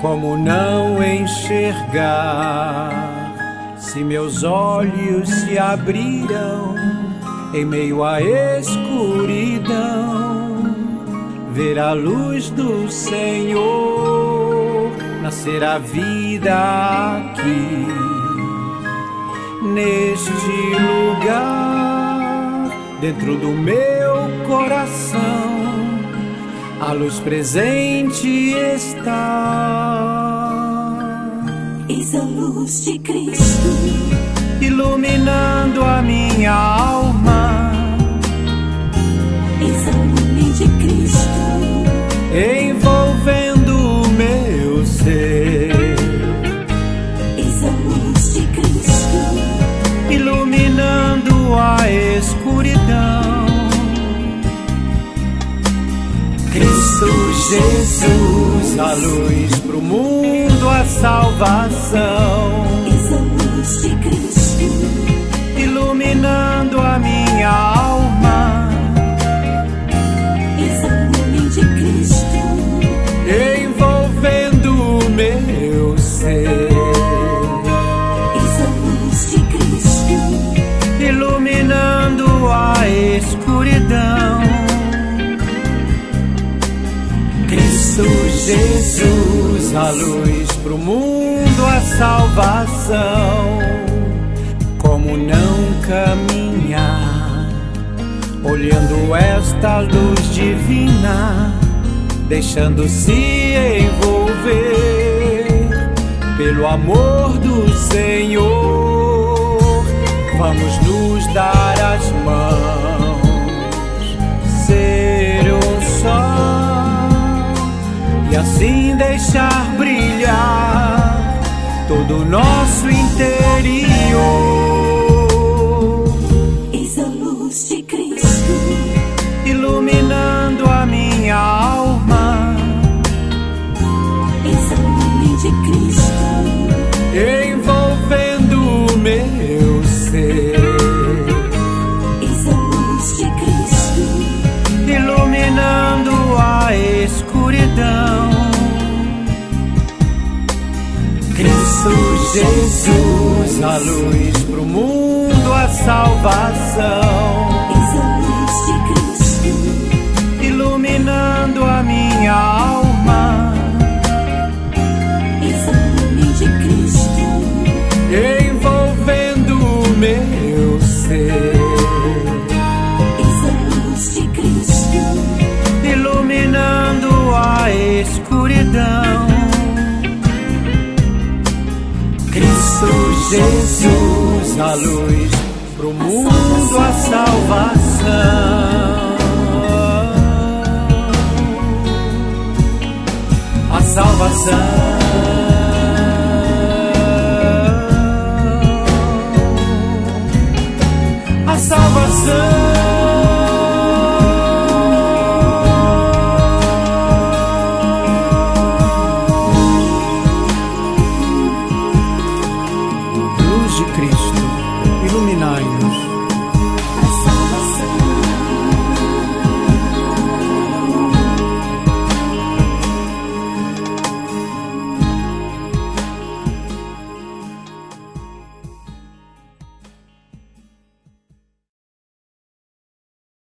Como não enxergar se meus olhos se abriram em meio à escuridão? Ver a luz do Senhor, nascer a vida aqui, neste lugar, dentro do meu coração. A luz presente está. Eis a luz de Cristo iluminando a minha alma. Eis a luz de Cristo envolvendo o meu ser. Eis a luz de Cristo iluminando a escuridão. Cristo Jesus, a luz pro mundo, a salvação. Eis a luz de Cristo iluminando a minha alma. Eis a luz de Cristo envolvendo o meu ser. Eis a luz de Cristo iluminando a escuridão. Cristo Jesus, a luz pro mundo, a salvação. Como não caminhar olhando esta luz divina, deixando-se envolver pelo amor do Senhor? Vamos nos dar as mãos, ser um só, e assim deixar brilhar todo o nosso interior. Eis a luz de Cristo iluminando a minha alma. Eis a luz de Cristo envolvendo o meu ser. Eis a luz de Cristo iluminando a escuridão. Cristo Jesus, a luz pro mundo, a salvação. Eis a luz de Cristo iluminando a minha alma. Eis a luz de Cristo envolvendo o meu ser. Eis a luz de Cristo iluminando a escuridão. Cristo Jesus, a luz pro mundo, a salvação. A salvação. A salvação.